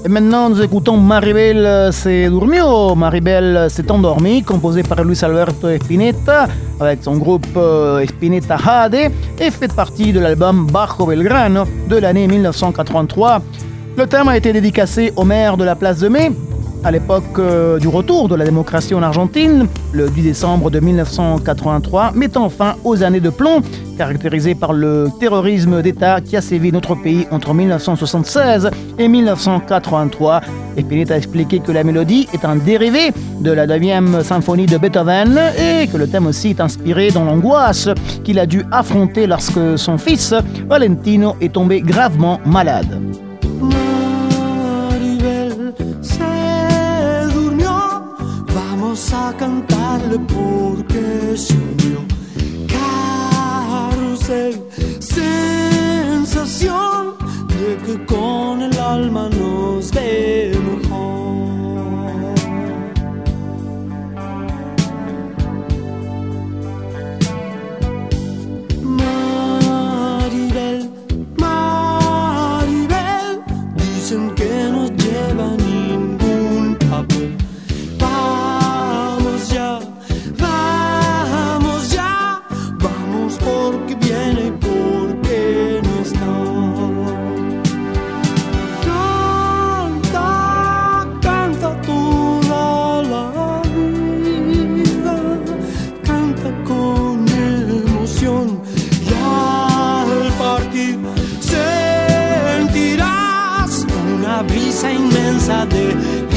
Et maintenant, nous écoutons Maribel se durmió, Maribel s'est endormie, composé par Luis Alberto Spinetta, avec son groupe Spinetta Jade, et fait partie de l'album Bajo Belgrano de l'année 1983. Le thème a été dédicacé au maire de la Place de Mai, à l'époque du retour de la démocratie en Argentine, le 10 décembre de 1983, mettant fin aux années de plomb, caractérisées par le terrorisme d'État qui a sévi notre pays entre 1976 et 1983. Spinetta a expliqué que la mélodie est un dérivé de la 9e symphonie de Beethoven et que le thème aussi est inspiré dans l'angoisse qu'il a dû affronter lorsque son fils, Valentino, est tombé gravement malade. A cantarle porque se unió. Carrusel, sensación de que con el alma nos ve mejor. Maribel, Maribel, dicen que no lleva ningún papel. Porque viene y porque no está. Canta, canta toda la vida, canta con emoción y al partir sentirás una brisa inmensa de